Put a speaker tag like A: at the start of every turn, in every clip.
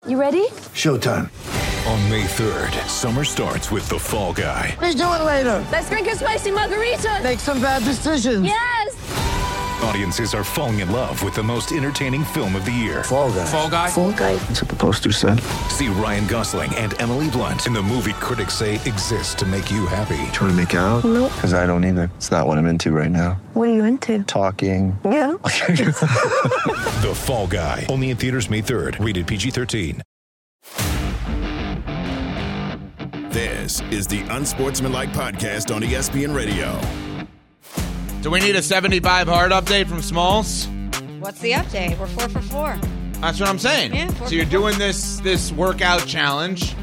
A: You ready?
B: Showtime.
C: On May 3rd, summer starts with The Fall Guy.
D: Let's do it later.
A: Let's drink a spicy margarita.
D: Make some bad decisions.
A: Yes!
C: Audiences are falling in love with the most entertaining film of the year.
B: Fall Guy.
E: Fall Guy?
A: Fall Guy.
B: That's what the poster said.
C: See Ryan Gosling and Emily Blunt in the movie critics say exists to make you happy.
B: Trying to make it out?
A: Nope.
B: Because I don't either. It's not what I'm into right now.
A: What are you into?
B: Talking.
A: Yeah.
C: The Fall Guy. Only in theaters May 3rd. Rated PG-13.
F: This is the Unsportsmanlike Podcast on ESPN Radio.
E: Do we need a 75 hard update from Smalls?
G: What's the update? We're 4 for 4.
E: That's what I'm saying.
G: Yeah, 4
E: so you're
G: for 4.
E: doing this workout challenge.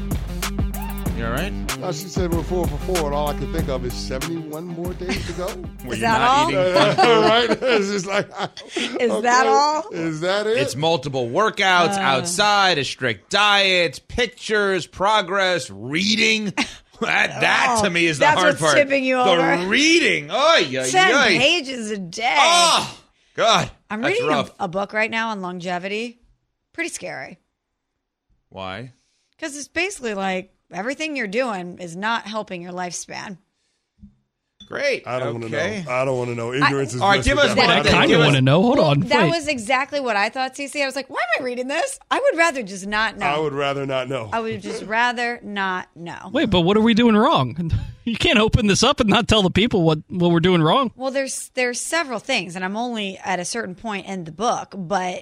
E: You all right?
H: No, she said we're 4 for 4, and all I can think of is 71 more days to go.
G: Is that all?
H: Right? It's just like,
G: Is that all?
H: Is that it?
E: It's multiple workouts outside, a strict diet, pictures, progress, reading. That to me is the
G: that's
E: hard
G: what's
E: part.
G: tipping you
E: the
G: over.
E: reading.
G: 10 pages a day.
E: Oh, God.
G: I'm
E: That's
G: reading
E: rough.
G: a book right now on longevity. Pretty scary.
E: Why?
G: Because it's basically like everything you're doing is not helping your lifespan.
E: Great.
H: I don't want to
E: Okay.
H: know. I don't want to know. Ignorance is
E: all right,
H: bliss
E: give
H: at
E: us
H: that
E: what
H: point.
E: I
I: I
E: think.
I: kind of want to know. Hold on.
G: That
I: Wait.
G: was exactly what I thought, CC. I was like, why am I reading this? I would rather just not know.
H: I would rather not know.
G: I would just rather not know.
I: Wait, but what are we doing wrong? You can't open this up and not tell the people what we're doing wrong.
G: Well, there's several things, and I'm only at a certain point in the book, but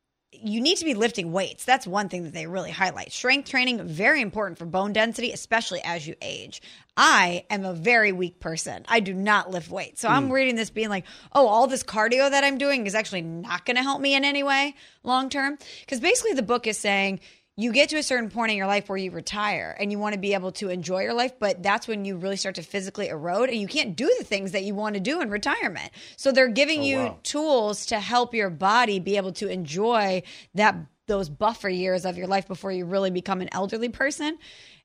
G: you need to be lifting weights. That's one thing that they really highlight. Strength training, very important for bone density, especially as you age. I am a very weak person. I do not lift weights. So I'm reading this being like, oh, all this cardio that I'm doing is actually not going to help me in any way long term. Because basically the book is saying you get to a certain point in your life where you retire and you want to be able to enjoy your life, but that's when you really start to physically erode and you can't do the things that you want to do in retirement. So they're giving you tools to help your body be able to enjoy those buffer years of your life before you really become an elderly person.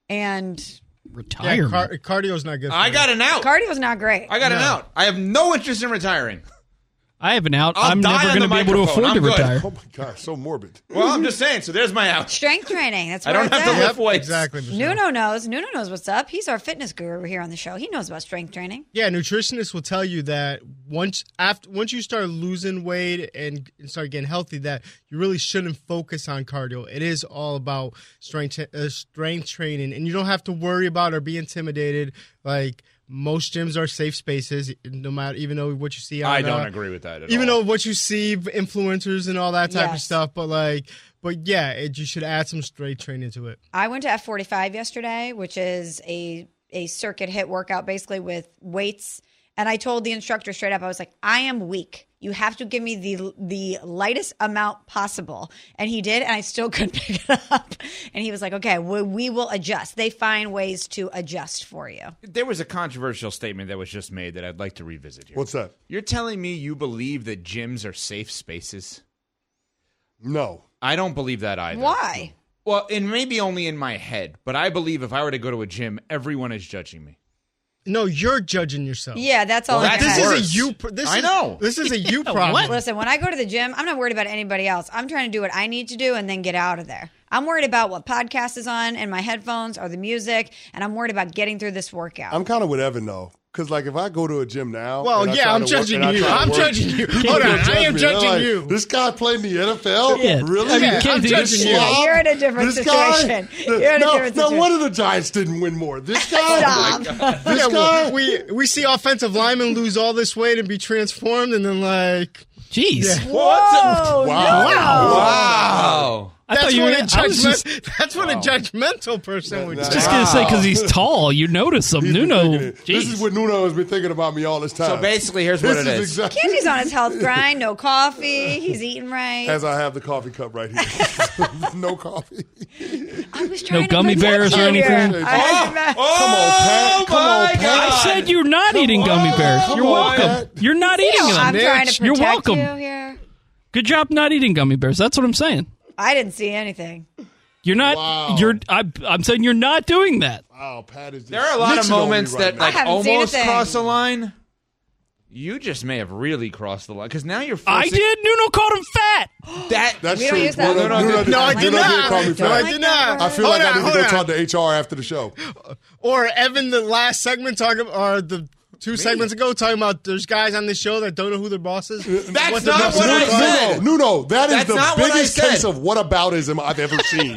G: And
I: Retirement.
J: Cardio's not good for
E: I
J: you.
E: got an out.
G: cardio's not great.
E: I got an out. I have no interest in retiring.
I: I have an out.
E: I'll
I: I'm
E: die
I: never
E: on
I: going to
E: the
I: be able to
E: microphone.
I: afford to
E: I'm good.
I: retire.
H: Oh, my gosh, so morbid.
E: Well, I'm just saying. So there's my out.
G: Strength training. That's
E: I
G: what
E: don't have to
G: said.
E: lift weights.
J: Exactly. Michelle.
G: Nuno knows what's up. He's our fitness guru here on the show. He knows about strength training.
J: Yeah, nutritionists will tell you that once you start losing weight and start getting healthy, that you really shouldn't focus on cardio. It is all about strength training, and you don't have to worry about or be intimidated. Like most gyms are safe spaces, no matter even though what you see.
E: I don't agree with that at all.
J: Even though what you see, influencers and all that type of
G: Yes.
J: stuff, but yeah, you should add some strength training to it.
G: I went to F45 yesterday, which is a circuit hit workout basically with weights. And I told the instructor straight up, I was like, I am weak. You have to give me the lightest amount possible. And he did, and I still couldn't pick it up. And he was like, okay, we will adjust. They find ways to adjust for you.
E: There was a controversial statement that was just made that I'd like to revisit here.
H: What's that?
E: You're telling me you believe that gyms are safe spaces?
H: No.
E: I don't believe that either.
G: Why?
E: Well, and maybe only in my head, but I believe if I were to go to a gym, everyone is judging me.
J: No, you're judging yourself.
G: Yeah, that's all.
E: Well,
G: in
E: that's
G: your head.
J: This is a you.
E: I know.
J: This is a you problem.
G: Listen, when I go to the gym, I'm not worried about anybody else. I'm trying to do what I need to do and then get out of there. I'm worried about what podcast is on in my headphones or the music, and I'm worried about getting through this workout.
H: I'm kind of with Evan, though. Because, like, if I go to a gym now.
J: Well,
H: and I
J: yeah,
H: try
J: I'm
H: to work-
J: judging
H: and I
J: you.
H: try to
J: I'm
H: work,
J: judging you.
H: people
J: Hold on,
H: will judge
J: I am
H: me. They're
J: judging
H: like,
J: you.
H: This guy played in the NFL?
I: Yeah.
H: Really?
I: I mean,
J: Yeah,
I: Ken,
J: I'm
I: did
J: judging you.
H: Slob?
G: You're in a different
H: This guy?
G: situation. You're in a different
H: No,
G: situation.
H: one of the Giants didn't win more. This guy?
G: Stop.
H: This
J: Yeah,
H: guy?
J: we see offensive linemen lose all this weight and be transformed, and then
I: Jeez.
J: Yeah.
G: Whoa!
E: Wow.
I: I thought you were I was just
J: that's what a judgmental person would say.
I: just going to say because he's tall, you notice him.
H: He's been
I: Nuno.
H: thinking it. This is what Nuno has been thinking about me all this time.
E: So basically, here's what
H: This
E: it is.
H: exactly
G: Kenji's on his health grind. No coffee. He's eating right.
H: as I have the coffee cup right here. No coffee.
G: I was trying
I: No gummy
G: to
I: bears or
G: protect you
I: anything?
G: here. I had your back.
H: Come on, Pat. Come on,
E: my
H: Pat.
E: God.
I: I said you're not eating gummy bears.
H: Come
I: You're
H: on,
I: welcome.
H: Pat.
I: You're not eating them.
G: I'm trying to
I: You're
G: protect
I: welcome.
G: you here.
I: Good job not eating gummy bears. That's what I'm saying.
G: I didn't see anything.
I: You're not.
H: Wow.
I: I'm saying you're not doing that.
H: Wow, Pat is just
E: There are a lot of
H: snitching on me
E: moments
H: right
E: that
H: now.
E: like
G: haven't seen a
E: almost
G: thing.
E: cross a line. You just may have really crossed the line because now you're
I: I
E: forcing...
I: did. Nuno called him fat.
H: That's
G: We don't
H: true.
G: use that.
H: No,
J: I did not.
H: call me
J: No,
H: fat.
J: I did not.
H: I feel like I need to go talk to HR after the show.
J: Or Evan, the last segment or the 2 segments ago, talking about there's guys on this show that don't know who their boss is.
E: That's not what I said.
H: No, that is
E: That's
H: the
E: not what I
H: biggest
E: said.
H: case of whataboutism I've ever seen.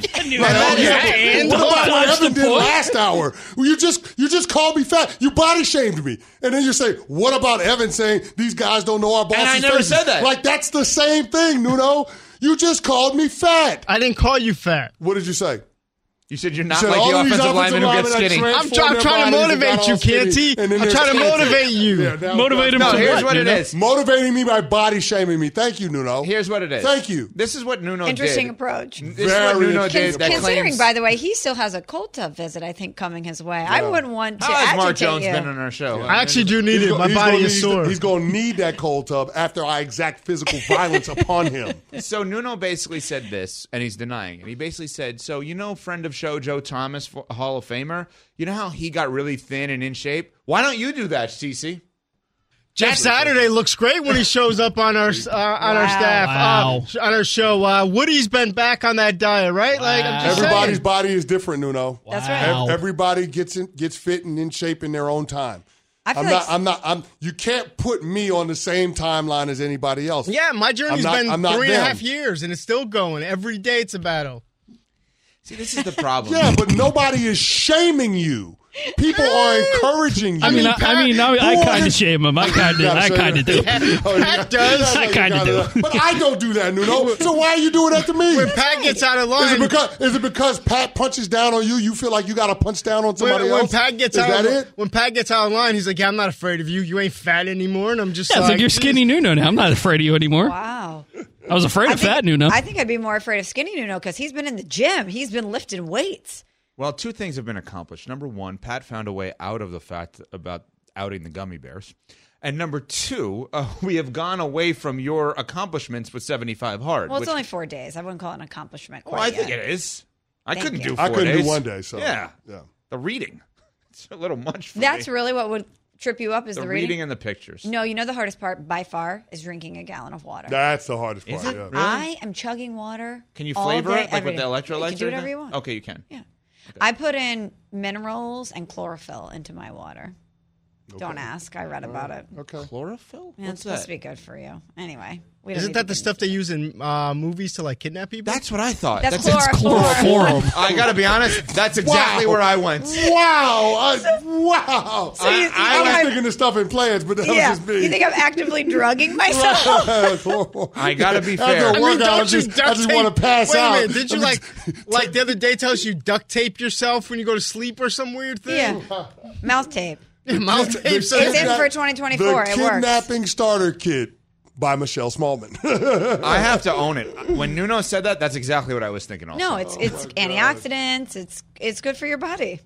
J: And
H: What about what
I: That's the
H: Evan did
I: point.
H: last hour? You just called me fat. You body shamed me. And then you say, what about Evan saying these guys don't know our bosses?
E: And I never
H: faces?
E: said that.
H: Like, that's the same thing, Nuno. You just called me fat.
J: I didn't call you fat.
H: What did you say?
E: You said you're not
H: said
E: like
H: all
E: the
H: these
E: offensive lineman who gets
H: linemen
E: skinny.
H: that
J: I'm trying to
H: bodies and got
J: motivate you,
H: all skinny,
J: Canty.
H: and then
J: I'm
H: there's
J: trying to
H: cancer.
J: motivate you.
H: Yeah, now-
I: Motivate him
E: No,
I: to
E: here's
I: what,
E: what it
I: Nuno?
E: is.
H: Motivating me by body shaming me. Thank you, Nuno.
E: Here's what it is.
H: Thank you.
E: This is what Nuno
G: Interesting
E: did.
G: approach.
E: This is what
H: Very
E: Nuno did that
G: Considering,
E: claims...
G: by the way, he still has a cold tub visit, I think, coming his way. I wouldn't want to
E: How has Mark
G: agitate
E: Jones
G: you.
E: been on our show?
J: I actually do need
H: He's
J: it.
H: go-
J: My
H: he's
J: body
H: gonna
J: is
H: need-
J: sore.
H: He's going to need that cold tub after I exact physical violence upon him.
E: So Nuno basically said this, and he's denying it. He basically said, so friend of show Joe Thomas, Hall of Famer, you know how he got really thin and in shape? Why don't you do that, CC?
J: Jeff Saturday looks great when he shows up on our staff
I: Wow.
J: on our show. Woody's been back on that diet, right? Like I'm just
H: Everybody's
J: saying.
H: body is different, Nuno.
G: That's right.
I: Wow.
H: Everybody gets fit and in shape in their own time.
G: I feel
H: You can't put me on the same timeline as anybody else.
J: Yeah, my journey's
H: I'm
J: been
H: not
J: 3.5
H: them.
J: years, and it's still going. Every day it's a battle.
E: See, this is the problem.
H: Yeah, but nobody is shaming you. People are encouraging you.
I: I mean, I kind of shame him. I kind of do.
J: Pat does.
I: I kinda do.
H: But I don't do that, Nuno. So why are you doing that to me?
J: When Pat gets out of line,
H: Is it because Pat punches down on you? You feel like you got to punch down on somebody
J: when
H: else?
J: Pat gets
H: is
J: out,
H: that it?
J: when Pat gets out of line, he's like, "Yeah, I'm not afraid of you. You ain't fat anymore." And I'm just
I: Yeah, it's like you're skinny Nuno now. I'm not afraid of you anymore.
G: wow.
I: I was afraid of fat Nuno.
G: I think I'd be more afraid of skinny Nuno because he's been in the gym. He's been lifting weights.
E: Well, 2 things have been accomplished. Number 1, Pat found a way out of the fact about outing the gummy bears. And number 2, we have gone away from your accomplishments with 75 hard.
G: Well, it's only 4 days. I wouldn't call it an accomplishment.
E: Well, I think it is. I couldn't
G: you.
E: do 4
H: I couldn't
E: days.
H: do 1 day. So
E: Yeah.
H: yeah.
E: The reading. It's a little much for
G: That's
E: me.
G: really what would trip you up is
E: The
G: the
E: reading and the pictures.
G: No, you know the hardest part by far is drinking a gallon of water.
H: That's the hardest part.
E: Is it?
H: Yeah.
E: Really?
G: I am chugging water.
E: Can you
G: all
E: flavor
G: day,
E: it like
G: every
E: with the
G: day.
E: electrolytes?
G: You can do
E: or
G: whatever
E: anything?
G: you want.
E: Okay, you can.
G: Yeah. I put in minerals and chlorophyll into my water. Don't ask. I read about it.
H: Okay.
E: Chlorophyll?
G: Yeah,
E: What's
G: it's supposed
E: that?
G: to be good for you. Anyway, we don't
J: Isn't
G: need
J: that
G: to
J: the
G: get
J: stuff they use in movies to like kidnap people?
E: That's what I thought.
G: That's
I: Chloroform.
E: I got to be honest. That's exactly
H: Wow.
E: where I went.
H: Wow. Wow.
G: So you think
H: I was
G: I'm-
H: thinking the stuff in plans, but that
G: Yeah.
H: was just me.
G: You think I'm actively drugging myself?
E: I got to be
H: After
E: fair.
H: a workout, I just want to pass
J: Wait
H: out.
J: a minute, did you like the other day tells you duct tape yourself when you go to sleep or some weird thing?
G: Yeah. Mouth tape.
J: Mouth tape.
G: It's in for 2024.
H: The
G: It works.
H: Kidnapping Starter Kit by Michelle Smallman.
E: I have to own it. When Nuno said that, that's exactly what I was thinking also.
G: No, it's antioxidants. It's good for your body.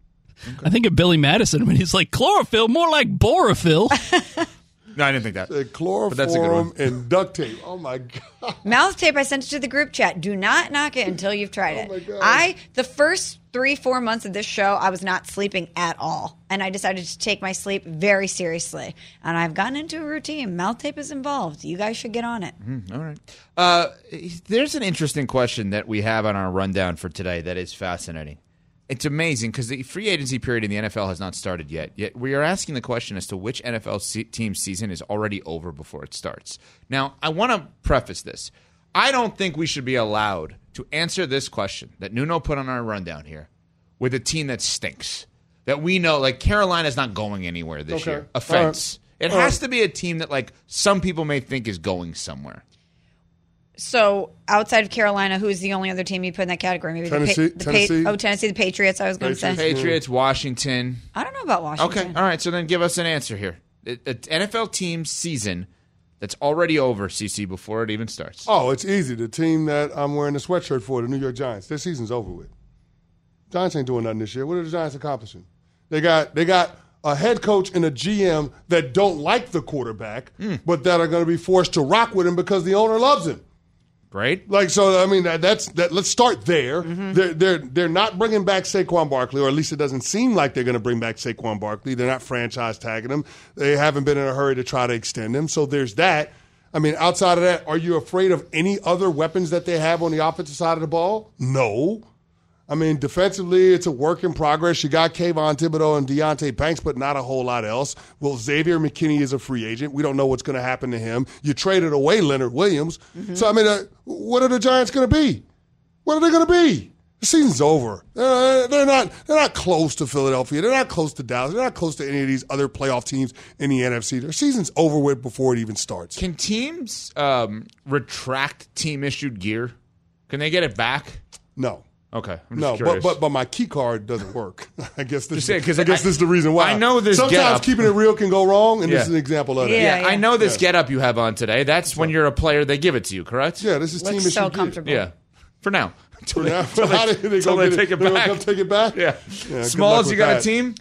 I: I think of Billy Madison when he's like, chlorophyll, more like borophyll.
E: No, I didn't think that. But that's a good
H: Chloroform
E: one.
H: and duct tape. Oh my god!
G: Mouth tape, I sent it to the group chat. Do not knock it until you've tried it.
H: my God.
G: The first 3-4 months of this show, I was not sleeping at all. And I decided to take my sleep very seriously. And I've gotten into a routine. Mouth tape is involved. You guys should get on it.
E: All right. There's an interesting question that we have on our rundown for today that is fascinating. It's amazing because the free agency period in the NFL has not started yet. Yet we are asking the question as to which NFL team season is already over before it starts. Now, I want to preface this. I don't think we should be allowed to answer this question that Nuno put on our rundown here with a team that stinks. That we know, like Carolina's not going anywhere this year. Offense. It has to be a team that, like, some people may think is going somewhere.
G: So outside of Carolina, who's the only other team you put in that category? Maybe
H: Tennessee.
G: Tennessee, the Patriots, I was going to say.
E: Patriots, Washington.
G: I don't know about Washington.
E: Okay, all right. So then give us an answer here. An NFL team season that's already over, CC, before it even starts.
H: Oh, it's easy. The team that I'm wearing the sweatshirt for, the New York Giants, their season's over with. Giants ain't doing nothing this year. What are the Giants accomplishing? They got a head coach and a GM that don't like the quarterback, but that are going to be forced to rock with him because the owner loves him.
E: right?
H: Like, so I mean, that's that. Let's start there. They're not bringing back Saquon Barkley, or at least it doesn't seem like they're going to bring back Saquon Barkley. They're not franchise tagging him. They haven't been in a hurry to try to extend him. So there's that. I mean, outside of that, are you afraid of any other weapons that they have on the offensive side of the ball? No. I mean, defensively, it's a work in progress. You got Kayvon Thibodeau and Deonte Banks, but not a whole lot else. Well, Xavier McKinney is a free agent. We don't know what's going to happen to him. You traded away Leonard Williams. So, I mean, what are the Giants going to be? What are they going to be? The season's over. They're not close to Philadelphia. They're not close to Dallas. They're not close to any of these other playoff teams in the NFC. Their season's over with before it even starts.
E: Can teams retract team-issued gear? Can they get it back?
H: No.
E: Okay, I'm just curious.
H: but my key card doesn't work. I guess this
E: this
H: is the reason why.
E: I know this
H: sometimes
E: get-up.
H: keeping it real can go wrong, and this is an example of that.
E: Yeah, I know this get-up you have on today. That's when you're a player, they give it to you, correct?
H: Yeah, this is team issue.
G: So comfortable.
E: Yeah, for now.
H: For now, until they take it back. Come take it back.
E: Yeah. Smalls, you got a team?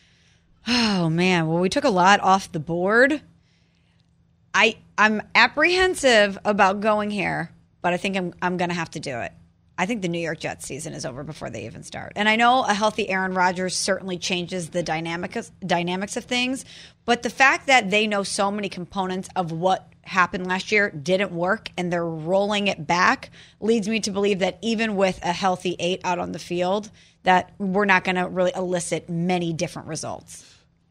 G: Oh man, well we took a lot off the board. I'm apprehensive about going here, but I think I'm going to have to do it. I think the New York Jets season is over before they even start. And I know a healthy Aaron Rodgers certainly changes the dynamics of things, but the fact that they know so many components of what happened last year didn't work and they're rolling it back leads me to believe that even with a healthy 8 out on the field, that we're not going to really elicit many different results.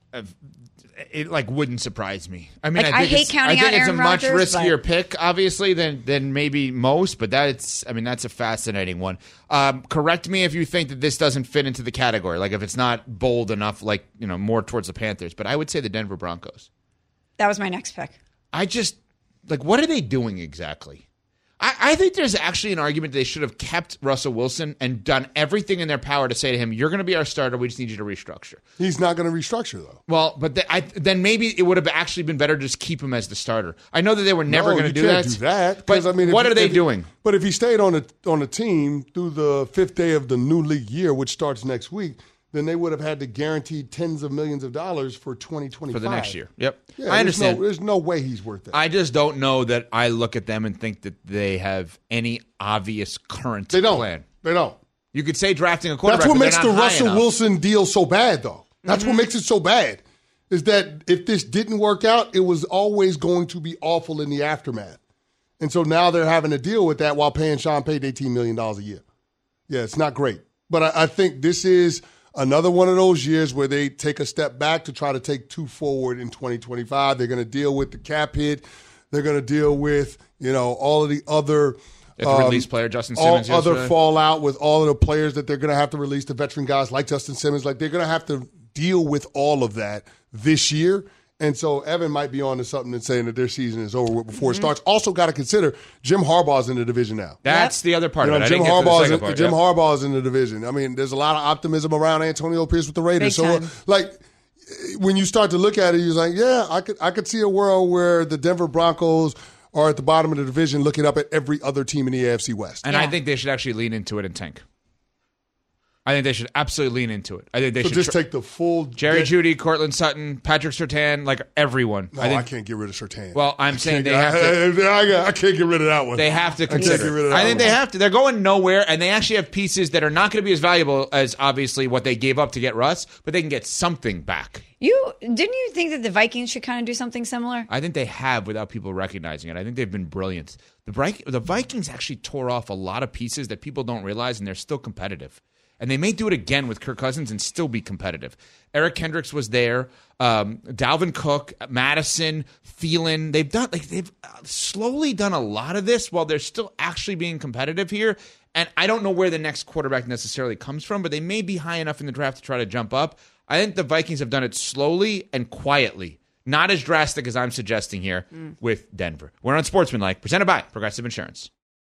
E: It wouldn't surprise me. I mean,
G: I hate counting out Aaron Rodgers.
E: I think it's a much riskier pick, obviously, than maybe most. But that's a fascinating one. Correct me if you think that this doesn't fit into the category. Like if it's not bold enough, more towards the Panthers. But I would say the Denver Broncos.
G: That was my next pick.
E: I just what are they doing exactly? I think there's actually an argument they should have kept Russell Wilson and done everything in their power to say to him, you're going to be our starter. We just need you to restructure.
H: He's not going to restructure, though.
E: Well, but then maybe it would have actually been better to just keep him as the starter. I know that they were never going to do that.
H: You can't do that.
E: But what are they doing?
H: But if he stayed on the team through the 5th day of the new league year, which starts next week, then they would have had to guarantee tens of millions of dollars for 2025.
E: For the next year. Yep.
H: Yeah,
E: I understand.
H: There's no way he's worth that.
E: I just don't know that I look at them and think that they have any obvious current plan.
H: They don't.
E: You could say drafting a quarterback.
H: That's what makes the
E: Russell
H: Russell Wilson deal so bad, though. That's what makes it so bad, is that if this didn't work out, it was always going to be awful in the aftermath. And so now they're having to deal with that while paying Sean Payton $18 million a year. Yeah, it's not great. But I think this is another one of those years where they take a step back to try to take 2 forward in 2025. They're going to deal with the cap hit. They're going to deal with, all of the other
E: release player, Justin Simmons.
H: Other fallout with all of the players that they're going to have to release, the veteran guys like Justin Simmons. Like, they're going to have to deal with all of that this year. And so Evan might be on to something and saying that their season is over with before it starts. Also got to consider Jim Harbaugh's in the division now.
E: That's the other part of it.
H: Jim Harbaugh's in the division. I mean, there's a lot of optimism around Antonio Pierce with the Raiders. So, when you start to look at it, you're like, yeah, I could see a world where the Denver Broncos are at the bottom of the division looking up at every other team in the AFC West.
E: And I think they should actually lean into it and tank. I think they should absolutely lean into it. I think they should
H: just take the full
E: Jerry Jeudy, Cortland Sutton, Patrick Surtain, everyone.
H: No, I can't get rid of Surtain.
E: Well, I'm saying they have to.
H: I can't get rid of that one.
E: They have to consider. I think they have to. They're going nowhere, and they actually have pieces that are not going to be as valuable as obviously what they gave up to get Russ, but they can get something back.
G: Didn't you think that the Vikings should kind of do something similar?
E: I think they have without people recognizing it. I think they've been brilliant. The Vikings actually tore off a lot of pieces that people don't realize, and they're still competitive. And they may do it again with Kirk Cousins and still be competitive. Eric Kendricks was there. Dalvin Cook, Madison, Thielen. They've slowly done a lot of this while they're still actually being competitive here. And I don't know where the next quarterback necessarily comes from, but they may be high enough in the draft to try to jump up. I think the Vikings have done it slowly and quietly. Not as drastic as I'm suggesting here with Denver. We're on Sportsmanlike, presented by Progressive Insurance.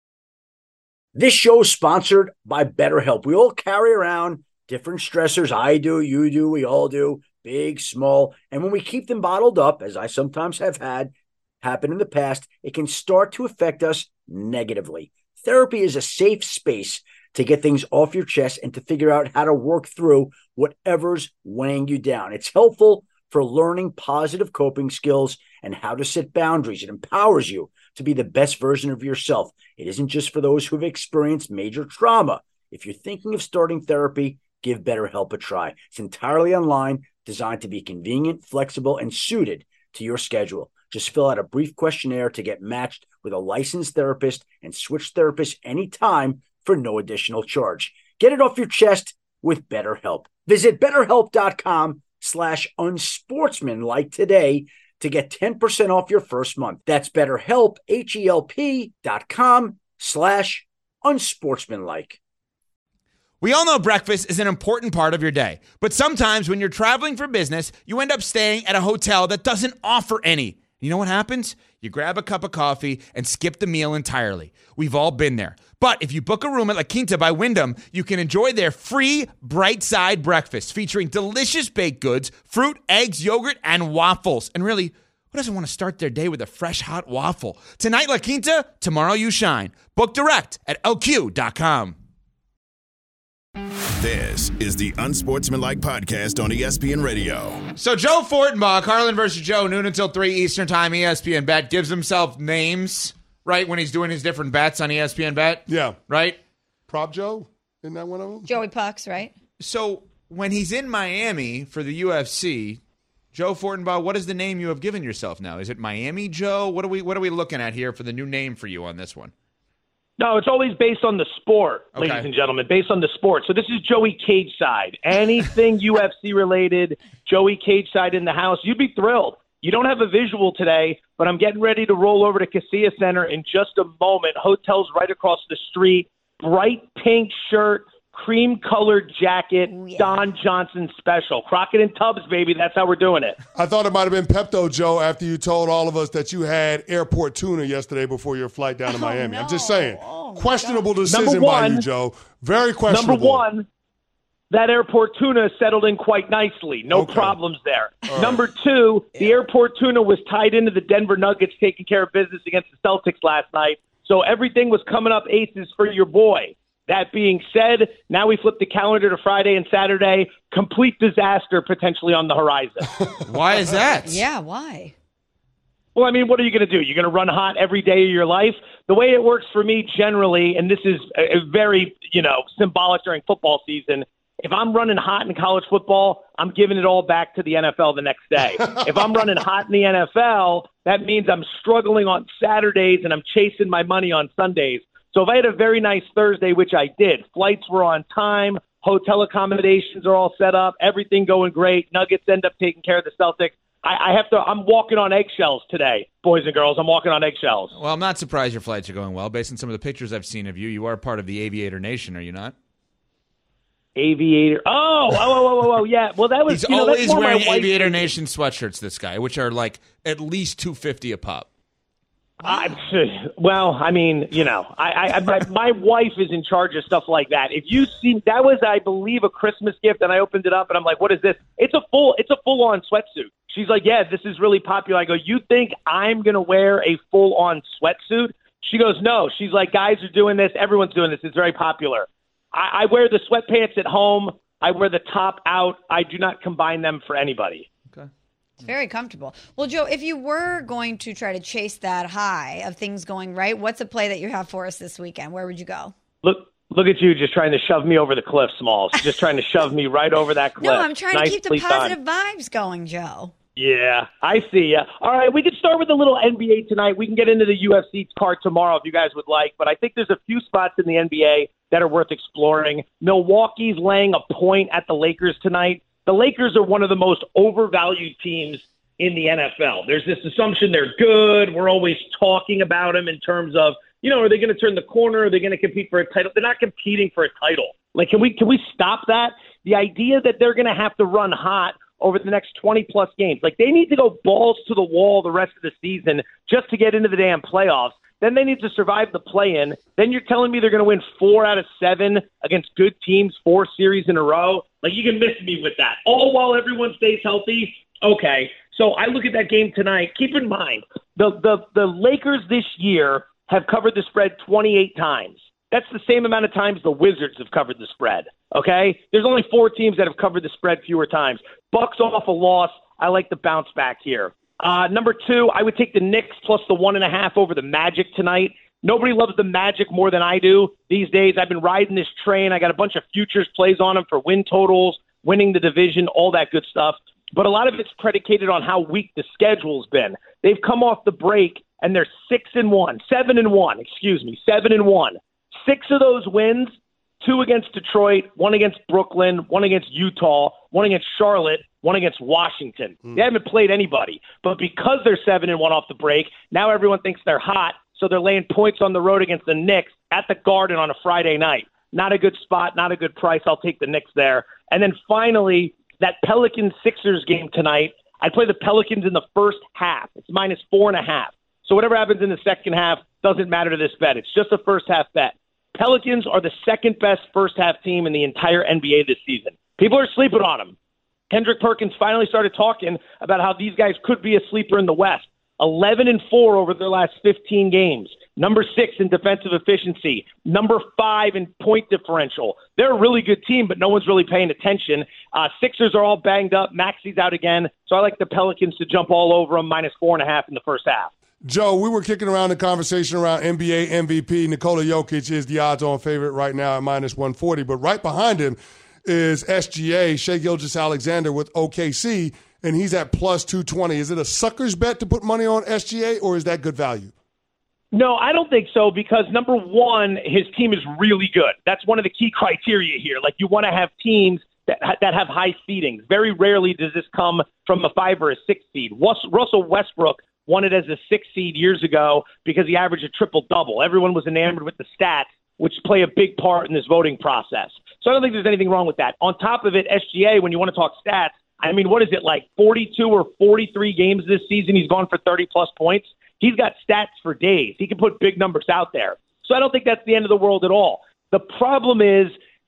K: This show is sponsored by BetterHelp. We all carry around different stressors. I do, you do, we all do, big, small. And when we keep them bottled up, as I sometimes have had happen in the past, it can start to affect us negatively. Therapy is a safe space to get things off your chest and to figure out how to work through whatever's weighing you down. It's helpful for learning positive coping skills and how to set boundaries. It empowers you to be the best version of yourself. It isn't just for those who have experienced major trauma. If you're thinking of starting therapy, give BetterHelp a try. It's entirely online, designed to be convenient, flexible, and suited to your schedule. Just fill out a brief questionnaire to get matched with a licensed therapist and switch therapists anytime for no additional charge. Get it off your chest with BetterHelp. Visit BetterHelp.com/unsportsmanlike today to get 10% off your first month. That's BetterHelp, HELP.com/unsportsmanlike.
E: We all know breakfast is an important part of your day, but sometimes when you're traveling for business, you end up staying at a hotel that doesn't offer any. You know what happens? You grab a cup of coffee and skip the meal entirely. We've all been there. But if you book a room at La Quinta by Wyndham, you can enjoy their free Bright Side breakfast featuring delicious baked goods, fruit, eggs, yogurt, and waffles. And really, who doesn't want to start their day with a fresh, hot waffle? Tonight, La Quinta, tomorrow you shine. Book direct at LQ.com.
F: This is the Unsportsmanlike Podcast on ESPN Radio.
E: So Joe Fortenbaugh, Carlin versus Joe, noon until 3 Eastern Time, ESPN Bet, gives himself names, right, when he's doing his different bets on ESPN Bet?
H: Yeah.
E: Right?
H: Prop Joe? Isn't that one of them?
G: Joey Pucks, right?
E: So when he's in Miami for the UFC, Joe Fortenbaugh, what is the name you have given yourself now? Is it Miami Joe? What are we looking at here for the new name for you on this one?
L: No, it's always based on the sport, ladies and gentlemen, based on the sport. So this is Joey Cage Side. Anything UFC related, Joey Cage Side in the house, you'd be thrilled. You don't have a visual today, but I'm getting ready to roll over to Casilla Center in just a moment. Hotel's right across the street, bright pink shirt, cream-colored jacket, Don Johnson special. Crockett and Tubbs, baby, that's how we're doing it.
H: I thought it might have been Pepto, Joe, after you told all of us that you had airport tuna yesterday before your flight down to Miami. No. I'm just saying, questionable decision by you, Joe. Very questionable.
L: Number one, that airport tuna settled in quite nicely. No problems there. Right. Number two, the airport tuna was tied into the Denver Nuggets taking care of business against the Celtics last night, so everything was coming up aces for your boy. That being said, now we flip the calendar to Friday and Saturday. Complete disaster potentially on the horizon.
E: Why is that?
G: Yeah, why?
L: Well, I mean, what are you going to do? You're going to run hot every day of your life? The way it works for me generally, and this is a very, symbolic during football season, if I'm running hot in college football, I'm giving it all back to the NFL the next day. If I'm running hot in the NFL, that means I'm struggling on Saturdays and I'm chasing my money on Sundays. So if I had a very nice Thursday, which I did, flights were on time, hotel accommodations are all set up, everything going great, Nuggets end up taking care of the Celtics. I'm walking on eggshells today, boys and girls. I'm walking on eggshells.
E: Well, I'm not surprised your flights are going well. Based on some of the pictures I've seen of you, you are part of the Aviator Nation, are you not?
L: Aviator. Oh, yeah. Well, that was.
E: He's always wearing Aviator Nation sweatshirts, this guy, which are like at least $250 a pop.
L: My wife is in charge of stuff like that. If you see, that was, I believe, a Christmas gift, and I opened it up, and I'm like, "What is this?" It's a full-on sweatsuit. She's like, "Yeah, this is really popular." I go, "You think I'm gonna wear a full-on sweatsuit?" She goes, "No." She's like, "Guys are doing this. Everyone's doing this. It's very popular." I wear the sweatpants at home. I wear the top out. I do not combine them for anybody.
G: It's very comfortable. Well, Joe, if you were going to try to chase that high of things going right, what's a play that you have for us this weekend? Where would you go?
L: Look at you just trying to shove me over the cliff, Smalls. Just trying to shove me right over that cliff.
G: No, I'm trying to keep the positive vibes going, Joe.
L: Yeah, I see ya. All right, we could start with a little NBA tonight. We can get into the UFC card tomorrow if you guys would like, but I think there's a few spots in the NBA that are worth exploring. Milwaukee's laying a point at the Lakers tonight. The Lakers are one of the most overvalued teams in the NFL. There's this assumption they're good. We're always talking about them in terms of, are they going to turn the corner? Are they going to compete for a title? They're not competing for a title. Like, can we stop that? The idea that they're going to have to run hot over the next 20-plus games. Like, they need to go balls to the wall the rest of the season just to get into the damn playoffs. Then they need to survive the play-in. Then you're telling me they're going to win 4 out of 7 against good teams 4 series in a row? Like, you can miss me with that. All while everyone stays healthy? Okay. So I look at that game tonight. Keep in mind, the Lakers this year have covered the spread 28 times. That's the same amount of times the Wizards have covered the spread, okay? There's only 4 teams that have covered the spread fewer times. Bucks off a loss. I like the bounce back here. Number 2, I would take the Knicks plus the 1.5 over the Magic tonight. Nobody loves the Magic more than I do these days. I've been riding this train. I got a bunch of futures plays on them for win totals, winning the division, all that good stuff. But a lot of it's predicated on how weak the schedule's been. They've come off the break, and they're 7-1. 7-1. 6 of those wins, 2 against Detroit, 1 against Brooklyn, 1 against Utah, 1 against Charlotte, 1 against Washington. They haven't played anybody. But because they're 7-1 off the break, now everyone thinks they're hot, so they're laying points on the road against the Knicks at the Garden on a Friday night. Not a good spot, not a good price. I'll take the Knicks there. And then finally, that Pelicans-Sixers game tonight, I'd play the Pelicans in the first half. It's minus 4.5. So whatever happens in the second half doesn't matter to this bet. It's just a first half bet. Pelicans are the second best first half team in the entire NBA this season. People are sleeping on them. Kendrick Perkins finally started talking about how these guys could be a sleeper in the West. 11-4 over their last 15 games. Number 6 in defensive efficiency. Number 5 in point differential. They're a really good team, but no one's really paying attention. Sixers are all banged up. Maxi's out again. So I like the Pelicans to jump all over them, minus 4.5 in the first half.
H: Joe, we were kicking around the conversation around NBA MVP. Nikola Jokic is the odds-on favorite right now at minus 140, but right behind him is SGA, Shai Gilgeous-Alexander with OKC, and he's at plus 220. Is it a sucker's bet to put money on SGA, or is that good value?
L: No, I don't think so, because number 1, his team is really good. That's one of the key criteria here. Like, you want to have teams that have high seedings. Very rarely does this come from a 5 or a 6 seed. Russell Westbrook won it as a 6 seed years ago because he averaged a triple-double. Everyone was enamored with the stats, which play a big part in this voting process. So I don't think there's anything wrong with that. On top of it, SGA, when you want to talk stats, I mean, what is it, like 42 or 43 games this season he's gone for 30-plus points? He's got stats for days. He can put big numbers out there. So I don't think that's the end of the world at all. The problem is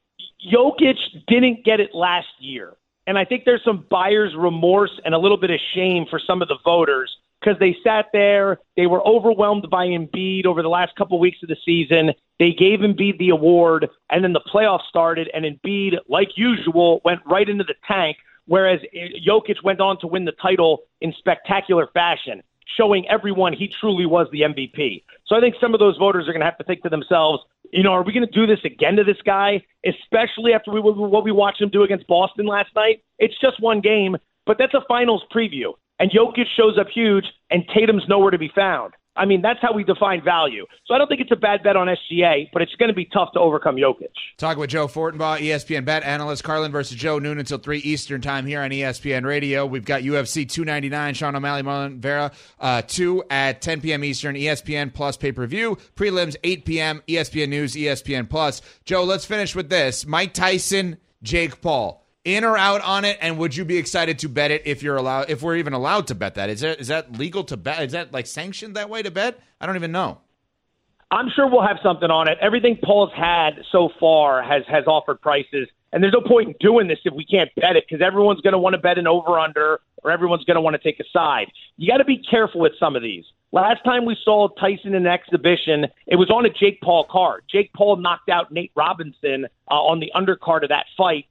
L: Jokic didn't get it last year. And I think there's some buyer's remorse and a little bit of shame for some of the voters because they sat there, they were overwhelmed by Embiid over the last couple weeks of the season. They gave Embiid the award, and then the playoffs started, and Embiid, like usual, went right into the tank, whereas Jokic went on to win the title in spectacular fashion, showing everyone he truly was the MVP. So I think some of those voters are going to have to think to themselves, you know, are we going to do this again to this guy, especially after what we watched him do against Boston last night? It's just one game, but that's a finals preview. And Jokic shows up huge, and Tatum's nowhere to be found. I mean, that's how we define value. So I don't think it's a bad bet on SGA, but it's going to be tough to overcome Jokic.
E: Talking with Joe Fortenbaugh, ESPN bet analyst. Carlin versus Joe, noon until 3 Eastern time here on ESPN Radio. We've got UFC 299, Sean O'Malley, Marlon Vera, 2 at 10 p.m. Eastern, ESPN Plus pay-per-view. Prelims, 8 p.m., ESPN News, ESPN Plus. Joe, let's finish with this. Mike Tyson, Jake Paul. In or out on it, and would you be excited to bet it if you're allowed? If we're even allowed to bet that, is that legal to bet? Is that like sanctioned that way to bet? I don't even know.
L: I'm sure we'll have something on it. Everything Paul's had so far has offered prices, and there's no point in doing this if we can't bet it because everyone's going to want to bet an over/under, or everyone's going to want to take a side. You got to be careful with some of these. Last time we saw Tyson in an exhibition, it was on a Jake Paul card. Jake Paul knocked out Nate Robinson on the undercard of that fight.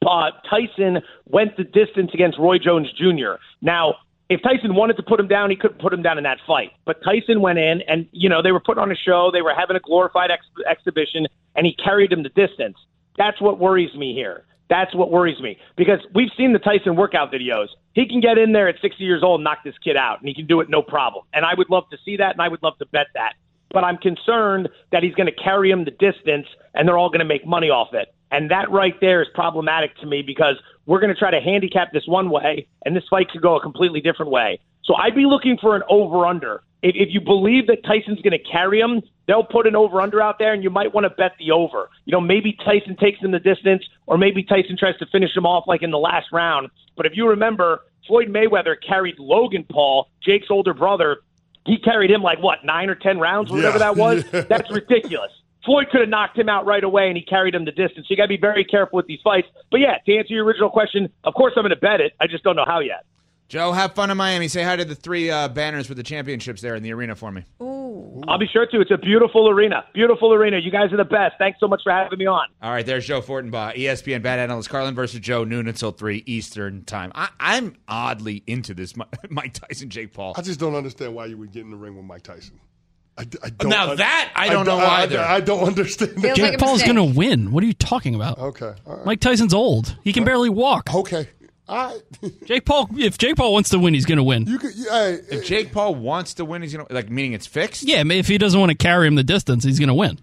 L: Tyson went the distance against Roy Jones Jr. Now, if Tyson wanted to put him down, he couldn't put him down in that fight. But Tyson went in, and, you know, they were putting on a show. They were having a glorified exhibition, and he carried him the distance. That's what worries me here. That's what worries me. Because we've seen the Tyson workout videos. He can get in there at 60 years old and knock this kid out, and he can do it no problem. And I would love to see that, and I would love to bet that. But I'm concerned that he's going to carry him the distance, and they're all going to make money off it. And that right there is problematic to me because we're going to try to handicap this one way, and this fight could go a completely different way. So I'd be looking for an over-under. If you believe that Tyson's going to carry him, they'll put an over-under out there, and you might want to bet the over. You know, maybe Tyson takes him the distance, or maybe Tyson tries to finish him off like in the last round. But if you remember, Floyd Mayweather carried Logan Paul, Jake's older brother. He carried him like, 9 or 10 rounds, whatever that was? That's ridiculous. Floyd could have knocked him out right away, and he carried him the distance. So you got to be very careful with these fights. But, yeah, to answer your original question, of course I'm going to bet it. I just don't know how yet.
E: Joe, have fun in Miami. Say hi to the 3 banners with the championships there in the arena for me.
G: Ooh.
L: I'll be sure to. It's a beautiful arena. Beautiful arena. You guys are the best. Thanks so much for having me on.
E: All right, there's Joe Fortenbaugh, ESPN Bad Analyst. Carlin versus Joe, noon until 3 Eastern time. I'm oddly into this Mike Tyson, Jake Paul.
H: I just don't understand why you would get in the ring with Mike Tyson. I don't
E: know either.
H: I don't understand.
G: Feels
I: Jake
G: like a
I: Paul's
G: mistake.
I: going to win. What are you talking about?
H: Okay. All right.
I: Mike Tyson's old. He can barely walk.
H: Okay. All right.
I: If Jake Paul wants to win, he's going to win.
E: If Jake Paul wants to win, he's going to, meaning it's fixed?
I: Yeah, if he doesn't want to carry him the distance, he's going to win.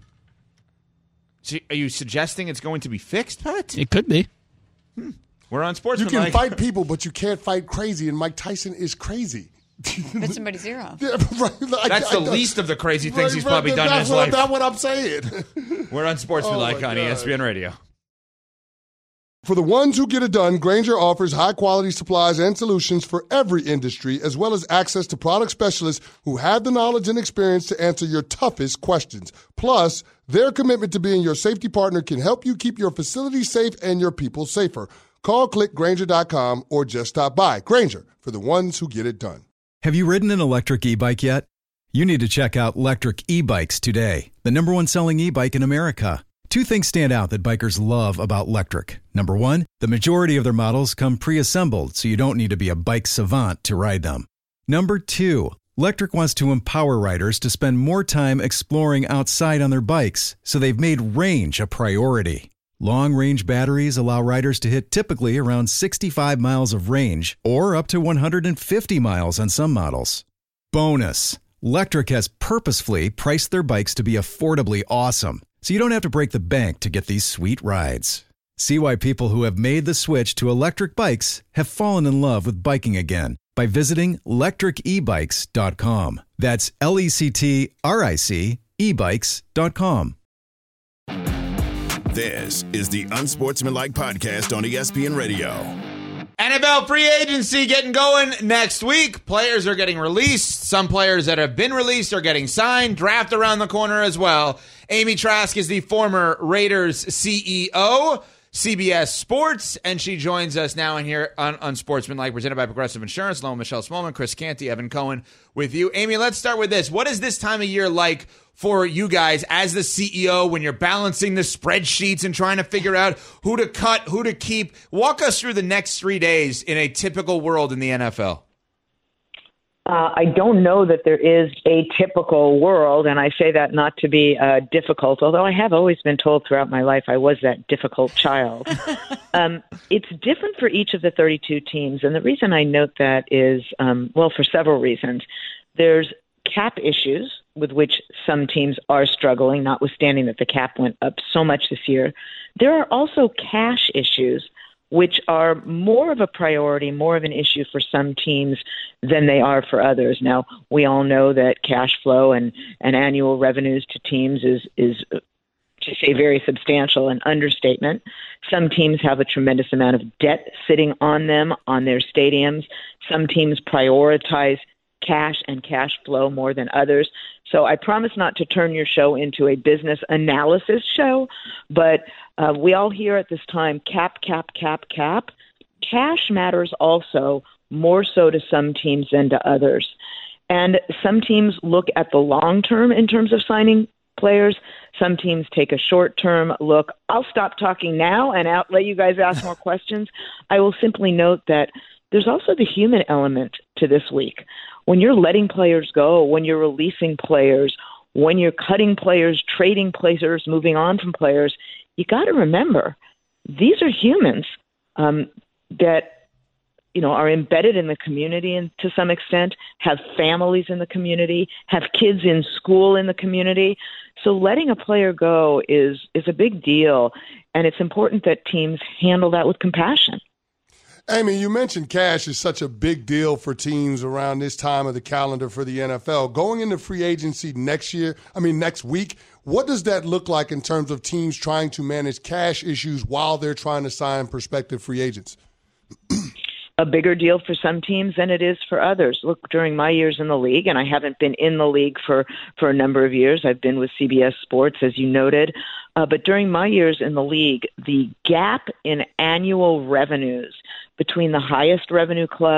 E: So are you suggesting it's going to be fixed, Pat?
I: It could be.
E: We're on
H: You
E: Sportsman.
H: can fight people, but you can't fight crazy, and Mike Tyson is crazy.
G: But somebody's zero.
H: Yeah, right.
E: That's the least of the crazy things he's probably done in his life.
H: That's what I'm saying.
E: We're on Sportsmanlike on
H: God.
E: ESPN Radio.
H: For the ones who get it done, Grainger offers high-quality supplies and solutions for every industry, as well as access to product specialists who have the knowledge and experience to answer your toughest questions. Plus, their commitment to being your safety partner can help you keep your facility safe and your people safer. Call clickgrainger.com or just stop by. Grainger, for the ones who get it done.
M: Have you ridden an electric e-bike yet? You need to check out Electric E-Bikes today, the #1 selling e-bike in America. 2 things stand out that bikers love about Electric. Number 1, the majority of their models come pre-assembled, so you don't need to be a bike savant to ride them. Number 2, Electric wants to empower riders to spend more time exploring outside on their bikes, so they've made range a priority. Long-range batteries allow riders to hit typically around 65 miles of range or up to 150 miles on some models. Bonus, Electric has purposefully priced their bikes to be affordably awesome, so you don't have to break the bank to get these sweet rides. See why people who have made the switch to electric bikes have fallen in love with biking again by visiting lectricebikes.com. That's LECTRIC ebikes.com.
F: This is the Unsportsmanlike Podcast on ESPN Radio.
E: NFL free agency getting going next week. Players are getting released. Some players that have been released are getting signed. Draft around the corner as well. Amy Trask is the former Raiders CEO, CBS Sports, and she joins us now in here on Unsportsmanlike, presented by Progressive Insurance. Along with Michelle Smallman, Chris Canty, Evan Cohen with you. Amy, let's start with this. What is this time of year like for you guys as the CEO when you're balancing the spreadsheets and trying to figure out who to cut, who to keep? Walk us through the next 3 days in a typical world in the NFL.
N: I don't know that there is a typical world, and I say that not to be difficult, although I have always been told throughout my life I was that difficult child. It's different for each of the 32 teams, and the reason I note that is, for several reasons. There's cap issues with which some teams are struggling, notwithstanding that the cap went up so much this year. There are also cash issues, which are more of a priority, more of an issue for some teams than they are for others. Now, we all know that cash flow and annual revenues to teams is to say very substantial, an understatement. Some teams have a tremendous amount of debt sitting on them, on their stadiums. Some teams prioritize cash and cash flow more than others. So I promise not to turn your show into a business analysis show, but we all hear at this time, cap. Cash matters also, more so to some teams than to others. And some teams look at the long term in terms of signing players. Some teams take a short-term look. I'll stop talking now and let you guys ask more questions. I will simply note that there's also the human element to this week. When you're letting players go, when you're releasing players, when you're cutting players, trading players, moving on from players, you got to remember these are humans that are embedded in the community and to some extent have families in the community, have kids in school in the community. So letting a player go is a big deal, and it's important that teams handle that with compassion.
H: Amy, you mentioned cash is such a big deal for teams around this time of the calendar for the NFL. Going into free agency next week, what does that look like in terms of teams trying to manage cash issues while they're trying to sign prospective free agents?
N: A bigger deal for some teams than it is for others. Look, during my years in the league, and I haven't been in the league for a number of years. I've been with CBS Sports, as you noted. But during my years in the league, the gap in annual revenues between the highest revenue club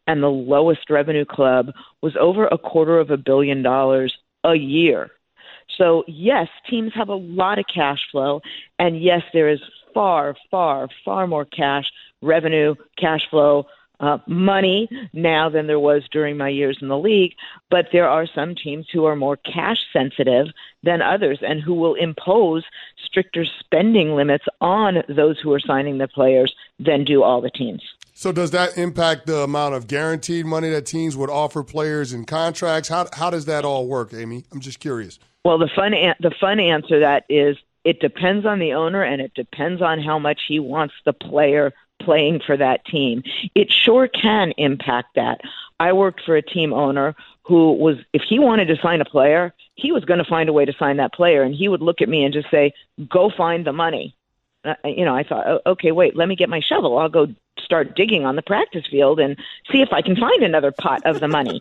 N: and the lowest revenue club was over $250 million a year. So, yes, teams have a lot of cash flow, and yes, there is far, far, far more revenue, cash flow, money now than there was during my years in the league. But there are some teams who are more cash sensitive than others and who will impose stricter spending limits on those who are signing the players than do all the teams.
H: So does that impact the amount of guaranteed money that teams would offer players in contracts? How does that all work, Amy? I'm just curious.
N: Well, the fun answer to that is it depends on the owner, and it depends on how much he wants the player playing for that team. It sure can impact that. I worked for a team owner who was, if he wanted to sign a player, he was going to find a way to sign that player, and he would look at me and just say, go find the money. I thought, okay, wait, let me get my shovel. I'll go start digging on the practice field and see if I can find another pot of the money.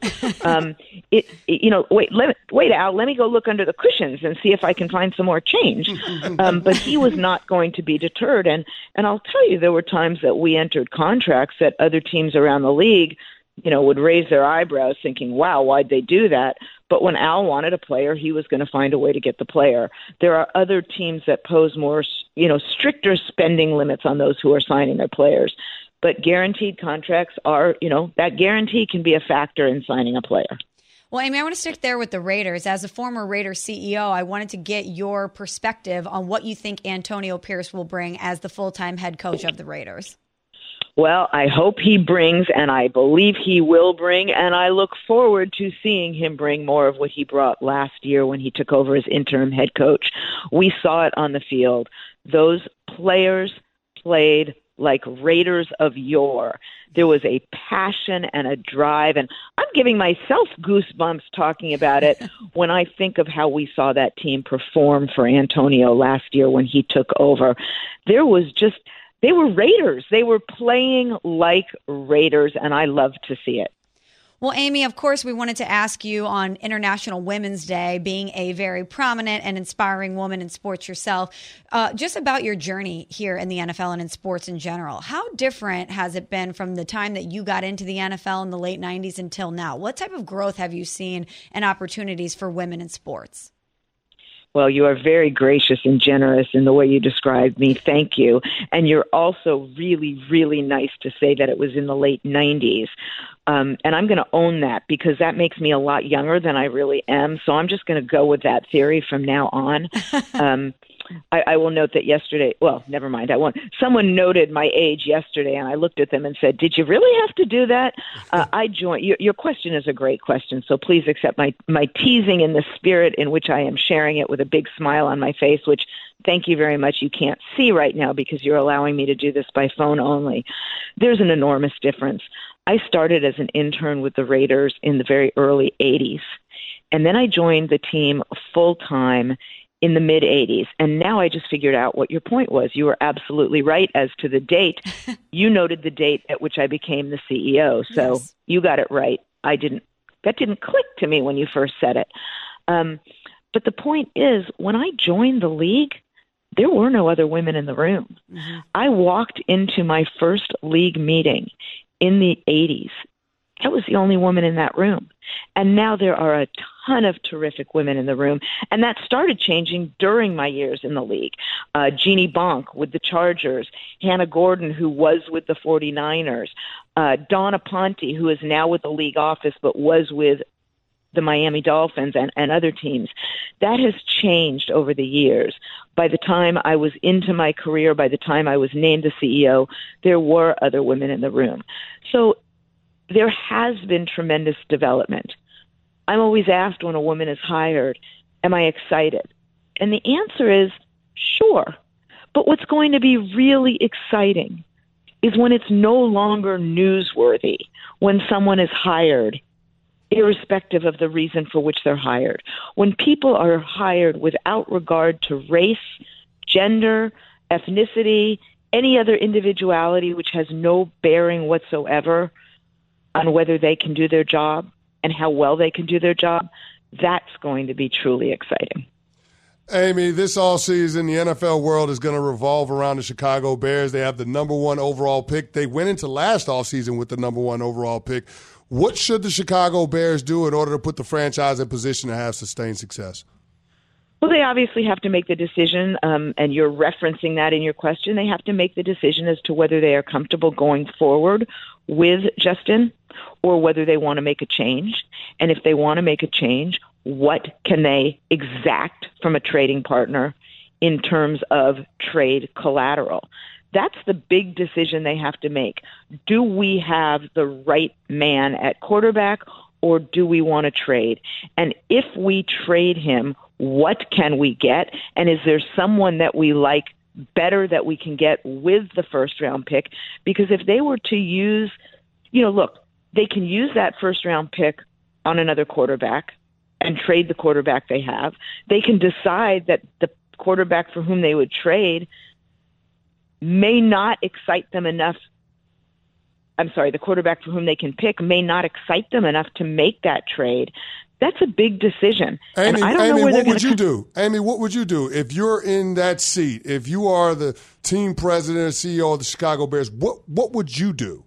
N: Wait, Al, let me go look under the cushions and see if I can find some more change. But he was not going to be deterred. And I'll tell you, there were times that we entered contracts that other teams around the league, would raise their eyebrows thinking, wow, why'd they do that? But when Al wanted a player, he was going to find a way to get the player. There are other teams that pose more, stricter spending limits on those who are signing their players. But guaranteed contracts are, that guarantee can be a factor in signing a player.
G: Well, Amy, I want to stick there with the Raiders. As a former Raiders CEO, I wanted to get your perspective on what you think Antonio Pierce will bring as the full-time head coach of the Raiders.
N: Well, I hope he brings, and I believe he will bring, and I look forward to seeing him bring more of what he brought last year when he took over as interim head coach. We saw it on the field. Those players played like Raiders of yore. There was a passion and a drive, and I'm giving myself goosebumps talking about it when I think of how we saw that team perform for Antonio last year when he took over. They were Raiders. They were playing like Raiders, and I love to see it.
G: Well, Amy, of course, we wanted to ask you on International Women's Day, being a very prominent and inspiring woman in sports yourself, just about your journey here in the NFL and in sports in general. How different has it been from the time that you got into the NFL in the late 90s until now? What type of growth have you seen and opportunities for women in sports?
N: Well, you are very gracious and generous in the way you described me. Thank you. And you're also really, really nice to say that it was in the late 90s. And I'm going to own that because that makes me a lot younger than I really am. So I'm just going to go with that theory from now on. I will note that yesterday, well, never mind, I won't. Someone noted my age yesterday, and I looked at them and said, did you really have to do that? I joined. Your question is a great question, so please accept my teasing in the spirit in which I am sharing it with a big smile on my face, which thank you very much. You can't see right now because you're allowing me to do this by phone only. There's an enormous difference. I started as an intern with the Raiders in the very early 80s, and then I joined the team full-time in the mid-'80s. And now I just figured out what your point was. You were absolutely right as to the date. You noted the date at which I became the CEO. So yes. You got it right. That didn't click to me when you first said it. But the point is, when I joined the league, there were no other women in the room. Mm-hmm. I walked into my first league meeting in the 80s. I was the only woman in that room. And now there are a ton of terrific women in the room. And that started changing during my years in the league. Jeannie Bonk with the Chargers, Hannah Gordon, who was with the 49ers, Donna Ponte, who is now with the league office but was with the Miami Dolphins and other teams. That has changed over the years. By the time I was into my career, by the time I was named the CEO, there were other women in the room. So there has been tremendous development. I'm always asked when a woman is hired, am I excited? And the answer is, sure. But what's going to be really exciting is when it's no longer newsworthy when someone is hired, irrespective of the reason for which they're hired. When people are hired without regard to race, gender, ethnicity, any other individuality which has no bearing whatsoever on whether they can do their job and how well they can do their job, that's going to be truly exciting.
H: Amy, this offseason, the NFL world is going to revolve around the Chicago Bears. They have the number 1 overall pick. They went into last offseason with the number 1 overall pick. What should the Chicago Bears do in order to put the franchise in position to have sustained success?
N: Well, they obviously have to make the decision, and you're referencing that in your question. They have to make the decision as to whether they are comfortable going forward with Justin or whether they want to make a change. And if they want to make a change, what can they exact from a trading partner in terms of trade collateral? That's the big decision they have to make. Do we have the right man at quarterback, or do we want to trade? And if we trade him, what can we get? And is there someone that we like better that we can get with the first-round pick? Because if they were to use, look, they can use that first-round pick on another quarterback and trade the quarterback they have. They can decide that the quarterback for whom they would trade may not excite them enough. The quarterback for whom they can pick may not excite them enough to make that trade. That's a big decision.
H: Amy,
N: and I don't know where
H: what would you do? Amy, what would you do if you're in that seat? If you are the team president or CEO of the Chicago Bears, what would you do?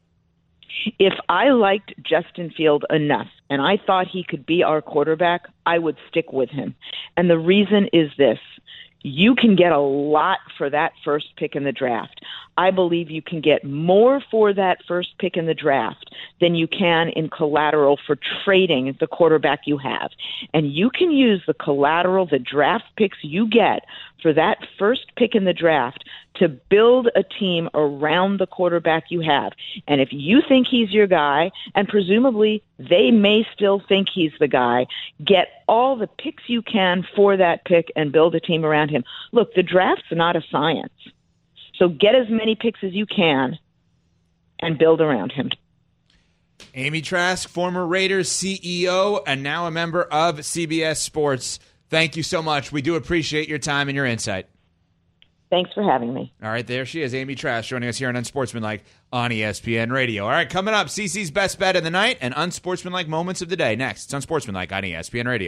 N: If I liked Justin Field enough and I thought he could be our quarterback, I would stick with him. And the reason is this. You can get a lot for that first pick in the draft. I believe you can get more for that first pick in the draft than you can in collateral for trading the quarterback you have. And you can use the collateral, the draft picks you get for that first pick in the draft to build a team around the quarterback you have. And if you think he's your guy, and presumably they may still think he's the guy, get all the picks you can for that pick and build a team around him. Look, the draft's not a science. So get as many picks as you can and build around him.
E: Amy Trask, former Raiders CEO and now a member of CBS Sports. Thank you so much. We do appreciate your time and your insight.
N: Thanks for having me.
E: All right, there she is, Amy Trask, joining us here on Unsportsmanlike on ESPN Radio. All right, coming up, CC's best bet of the night and unsportsmanlike moments of the day. Next, it's Unsportsmanlike on ESPN Radio.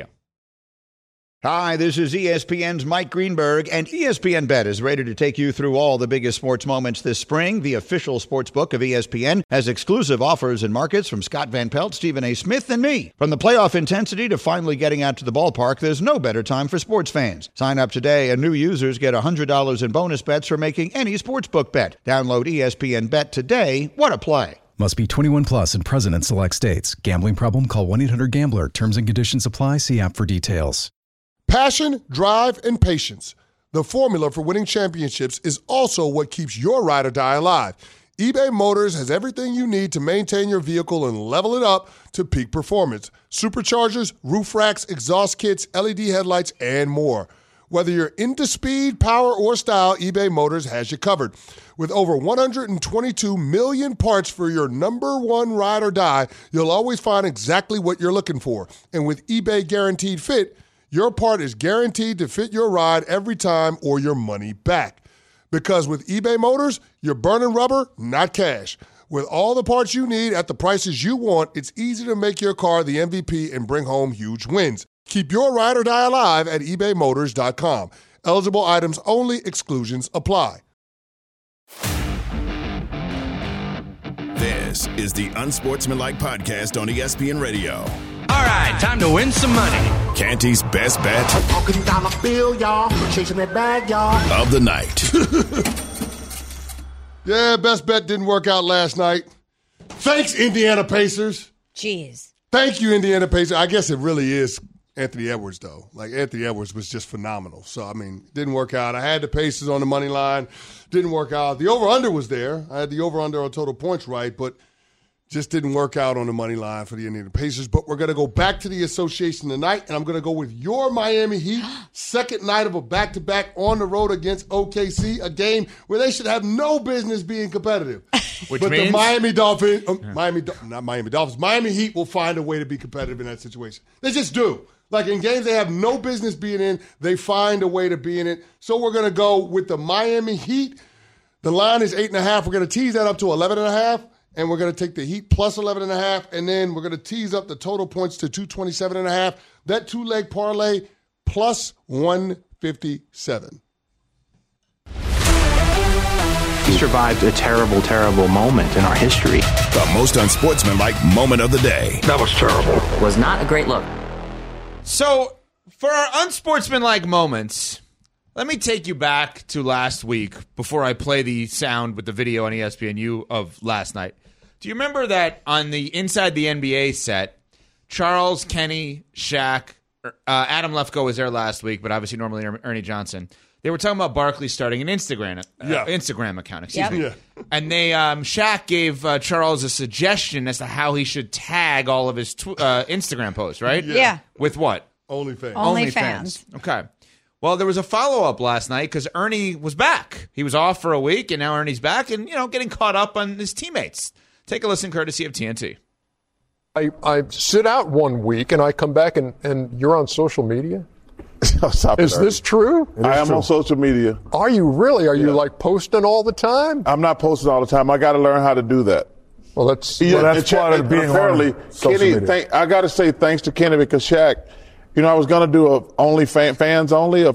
O: Hi, this is ESPN's Mike Greenberg, and ESPN Bet is ready to take you through all the biggest sports moments this spring. The official sports book of ESPN has exclusive offers and markets from Scott Van Pelt, Stephen A. Smith, and me. From the playoff intensity to finally getting out to the ballpark, there's no better time for sports fans. Sign up today, and new users get $100 in bonus bets for making any sportsbook bet. Download ESPN Bet today. What a play.
M: Must be 21 plus and present in select states. Gambling problem? Call 1-800-GAMBLER. Terms and conditions apply. See app for details.
H: Passion, drive, and patience. The formula for winning championships is also what keeps your ride or die alive. eBay Motors has everything you need to maintain your vehicle and level it up to peak performance. Superchargers, roof racks, exhaust kits, LED headlights, and more. Whether you're into speed, power, or style, eBay Motors has you covered. With over 122 million parts for your number one ride or die, you'll always find exactly what you're looking for. And with eBay Guaranteed Fit, your part is guaranteed to fit your ride every time or your money back. Because with eBay Motors, you're burning rubber, not cash. With all the parts you need at the prices you want, it's easy to make your car the MVP and bring home huge wins. Keep your ride or die alive at ebaymotors.com. Eligible items only. Exclusions apply.
F: This is the Unsportsmanlike Podcast on ESPN Radio.
P: All right, time to win some money.
F: Canty's best bet
D: $1 bill, y'all. Chasing that bag, y'all.
F: of the night.
H: Yeah, best bet didn't work out last night. Thanks, Indiana Pacers.
G: Jeez.
H: Thank you, Indiana Pacers. I guess it really is Anthony Edwards, though. Like, Anthony Edwards was just phenomenal. So, I mean, didn't work out. I had the Pacers on the money line. Didn't work out. The over-under was there. I had the over-under on total points right, but just didn't work out on the money line for the Indiana Pacers. But we're going to go back to the association tonight, and I'm going to go with your Miami Heat. Second night of a back-to-back on the road against OKC, a game where they should have no business being competitive.
E: Which
H: but
E: means?
H: the Miami Dolphins, Miami Heat will find a way to be competitive in that situation. They just do. Like in games they have no business being in, they find a way to be in it. So we're going to go with the Miami Heat. The line is 8.5. We're going to tease that up to 11.5. And we're going to take the Heat plus 11.5, and then we're going to tease up the total points to 227.5. That two-leg parlay plus 1 57.
Q: We survived a terrible, terrible moment in our history.
F: The most unsportsmanlike moment of the day.
Q: That was terrible.
R: Was not a great look.
E: So, for our unsportsmanlike moments, let me take you back to last week before I play the sound with the video on ESPNU of last night. Do you remember that on the Inside the NBA set, Charles, Kenny, Shaq, Adam Lefkoe was there last week, but obviously normally Ernie Johnson. They were talking about Barkley starting an Instagram account. Excuse me. Yeah. And they Shaq gave Charles a suggestion as to how he should tag all of his Instagram posts, right?
G: Yeah.
E: With what?
H: OnlyFans.
E: Okay. Well, there was a follow-up last night because Ernie was back. He was off for a week, and now Ernie's back and, getting caught up on his teammates. Take a listen, courtesy of TNT.
S: I sit out 1 week, and I come back, and you're on social media? Is this true?
T: I am on social media.
S: Are you really? Are you posting all the time?
T: I'm not posting all the time. I got to learn how to do that.
S: Well, that's part of being on social media.
T: I got to say thanks to Kenny because Shaq, I was going to do a OnlyFans,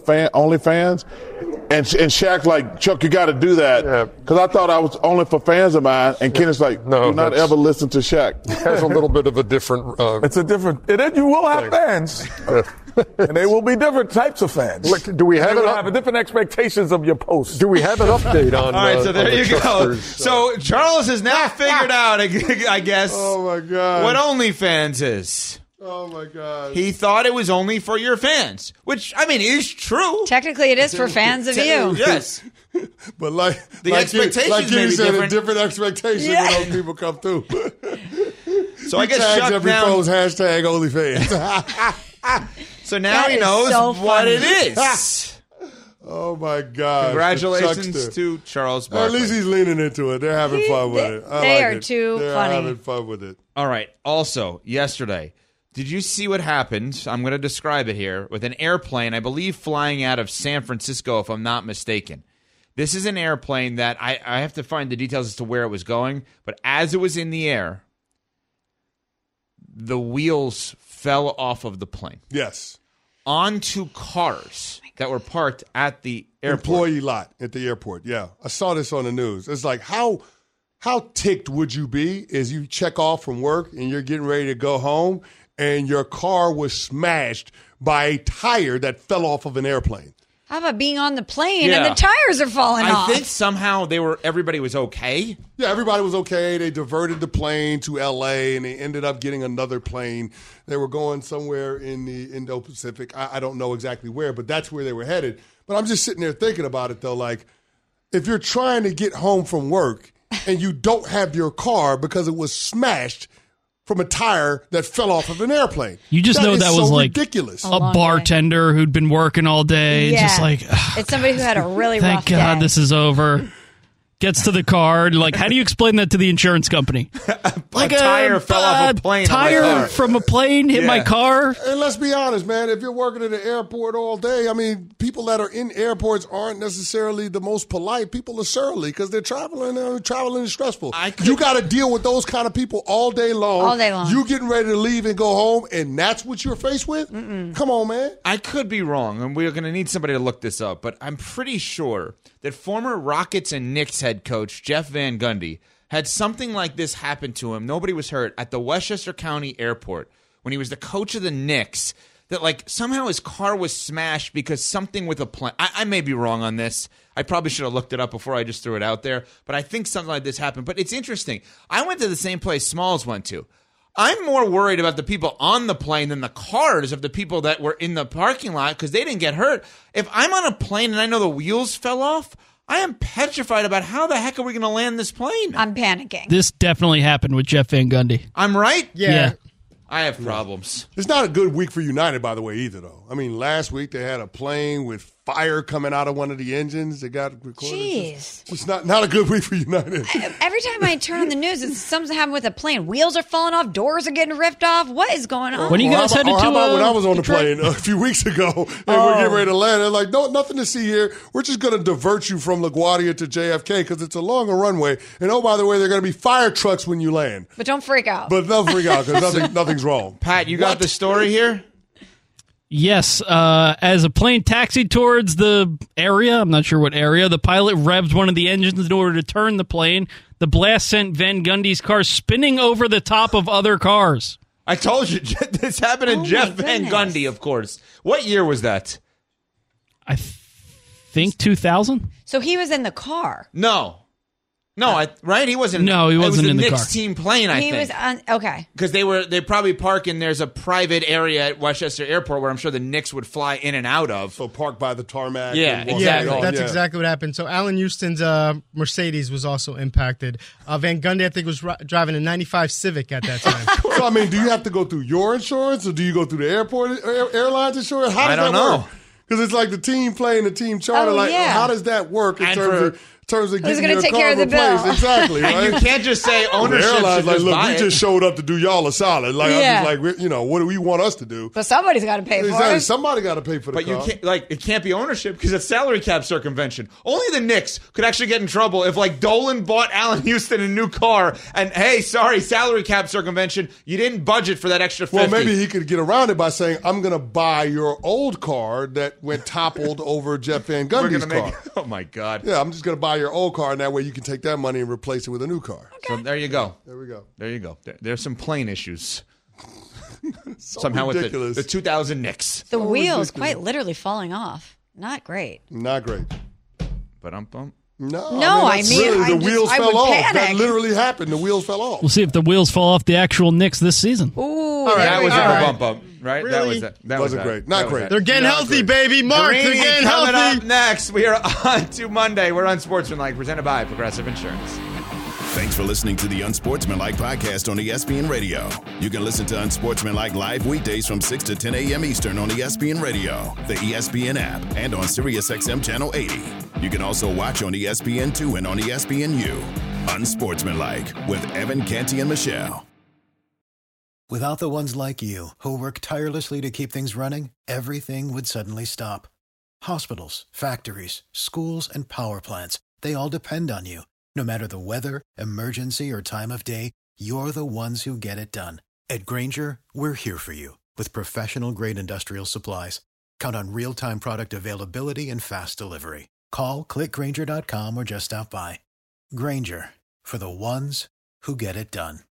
T: and Shaq's like, Chuck, you got to do that because I thought I was only for fans of mine, and Kenny's like, no, do not ever listen to Shaq.
S: It has a little bit of a different.
T: It's a different. You will have fans. And they will be different types of fans.
S: Look, do we have
T: different expectations of your posts?
S: Do we have an update on?
E: All right, so there you go. So Charles has now figured out, I guess.
H: Oh my God!
E: What OnlyFans is?
H: Oh my God!
E: He thought it was only for your fans, which is true.
G: Technically, it is for fans of you.
E: Yes.
H: But
E: the expectations
H: like
E: may be
H: said, different expectations when those people come through.
E: So I guess Chuck
H: every post hashtag OnlyFans.
E: So now he knows what it is.
H: Oh my God!
E: Congratulations to Charles Barkley.
H: At least he's leaning into it. They're having fun with it.
G: They are too funny.
H: They're having fun with it.
E: All right. Also, yesterday, did you see what happened? I'm going to describe it here with an airplane, I believe, flying out of San Francisco, if I'm not mistaken. This is an airplane that I have to find the details as to where it was going, but as it was in the air, the wheels fell off of the plane.
H: Yes.
E: Onto cars that were parked at the airport.
H: Employee lot at the airport, yeah. I saw this on the news. It's like, how ticked would you be as you check off from work and you're getting ready to go home and your car was smashed by a tire that fell off of an airplane?
G: How about being on the plane and the tires are falling off?
E: I think somehow everybody was okay.
H: Yeah, everybody was okay. They diverted the plane to L.A. and they ended up getting another plane. They were going somewhere in the Indo-Pacific. I don't know exactly where, but that's where they were headed. But I'm just sitting there thinking about it, though. Like, if you're trying to get home from work and you don't have your car because it was smashed from a tire that fell off of an airplane.
I: You just know that was
H: so
I: like
H: ridiculous.
I: A bartender who'd been working all day.
G: Yeah.
I: Just like,
G: it's somebody who had a really
I: thank
G: rough
I: God
G: day.
I: this is over. Gets to the car. Like, how do you explain that to the insurance company?
E: Like a tire fell off a plane.
I: Tire from a plane hit my car.
H: And let's be honest, man. If you're working at an airport all day, people that are in airports aren't necessarily the most polite. People are surly because they're traveling. Traveling is stressful. You got to deal with those kind of people all day long.
G: All day long.
H: You getting ready to leave and go home, and that's what you're faced with? Come on, man.
E: I could be wrong, and we're going to need somebody to look this up, but I'm pretty sure that former Rockets and Knicks head coach Jeff Van Gundy had something like this happen to him. Nobody was hurt at the Westchester County Airport when he was the coach of the Knicks. That somehow his car was smashed because something with a plane. I may be wrong on this. I probably should have looked it up before I just threw it out there. But I think something like this happened. But it's interesting. I went to the same place Smalls went to. I'm more worried about the people on the plane than the cars of the people that were in the parking lot because they didn't get hurt. If I'm on a plane and I know the wheels fell off, I am petrified about how the heck are we going to land this plane?
G: I'm panicking.
I: This definitely happened with Jeff Van Gundy.
E: I'm right?
I: Yeah.
E: I have problems.
H: It's not a good week for United, by the way, either, though. Last week they had a plane with fire coming out of one of the engines that got recorded.
G: Jeez.
H: It's not a good week for United.
G: Every time I turn on the news, it's something happened with a plane. Wheels are falling off. Doors are getting ripped off. What is going on?
I: When are you guys headed to
H: how about when I was on the
I: Detroit?
H: plane a few weeks ago and we're getting ready to land? They're like, no, nothing to see here. We're just going to divert you from LaGuardia to JFK because it's a longer runway. And oh, by the way, there are going to be fire trucks when you land.
G: But don't freak out.
H: But don't freak out because nothing's wrong.
E: Pat, you got the story here?
I: Yes, as a plane taxied towards the area, I'm not sure what area, the pilot revved one of the engines in order to turn the plane. The blast sent Van Gundy's car spinning over the top of other cars.
E: I told you, this happened to Jeff Van Gundy, of course. What year was that?
I: I think 2000.
G: So he was in the car.
E: No, right? He wasn't.
I: No, he wasn't in the
E: Knicks
I: car.
E: Team plane, I think.
G: He was on. Okay.
E: Because they probably park and there's a private area at Westchester Airport where I'm sure the Knicks would fly in and out of.
H: So park by the tarmac.
E: Yeah,
J: exactly. That's exactly what happened. So Allen Houston's Mercedes was also impacted. Van Gundy, I think, was driving a 95 Civic at that time.
H: So, I mean, do you have to go through your insurance or do you go through the airline's insurance? How does that work? Because it's like the team playing the team charter. How does that work in terms of getting your car replaced? Exactly, right?
E: And you can't just say ownership.
H: The airline's like, look, we
E: it.
H: just showed up to do y'all a solid. Like, I'm just like, what do we want us to do?
G: But somebody's got to pay for it.
H: Somebody got to pay for the car.
E: But you can't, it can't be ownership because it's salary cap circumvention. Only the Knicks could actually get in trouble if, Dolan bought Allen Houston a new car and, hey, sorry, salary cap circumvention, you didn't budget for that extra $50.
H: Well, maybe he could get around it by saying, I'm going to buy your old car that went toppled over Jeff Van Gundy's car.
E: Oh, my God.
H: Yeah, I'm just going to buy your old car, and that way you can take that money and replace it with a new car.
E: Okay. So there you go.
H: There we go.
E: There you go. There's some plane issues.
H: Somehow
E: ridiculous. With the 2000 Knicks.
G: The wheels quite literally falling off. Not great.
H: Not great.
E: But
H: No,
G: the
H: wheels
G: I
H: fell off.
G: Panic.
H: That literally happened. The wheels fell off.
I: We'll see if the wheels fall off the actual Knicks this season.
G: Ooh,
E: all right, that was a bump, right?
J: Really?
E: That
H: wasn't great. Not great.
J: They're getting healthy, baby. Mark, they're getting
E: coming
J: healthy.
E: Up next, we are on to Monday. We're Unsportsmanlike, presented by Progressive Insurance.
F: Thanks for listening to the Unsportsmanlike podcast on ESPN Radio. You can listen to Unsportsmanlike live weekdays from 6 to 10 a.m. Eastern on ESPN Radio, the ESPN app, and on SiriusXM Channel 80. You can also watch on ESPN2 and on ESPNU. Unsportsmanlike with Evan Canty and Michelle.
R: Without the ones like you, who work tirelessly to keep things running, everything would suddenly stop. Hospitals, factories, schools, and power plants, they all depend on you. No matter the weather, emergency, or time of day, you're the ones who get it done. At Grainger, we're here for you with professional-grade industrial supplies. Count on real-time product availability and fast delivery. Call, click Grainger.com, or just stop by. Grainger, for the ones who get it done.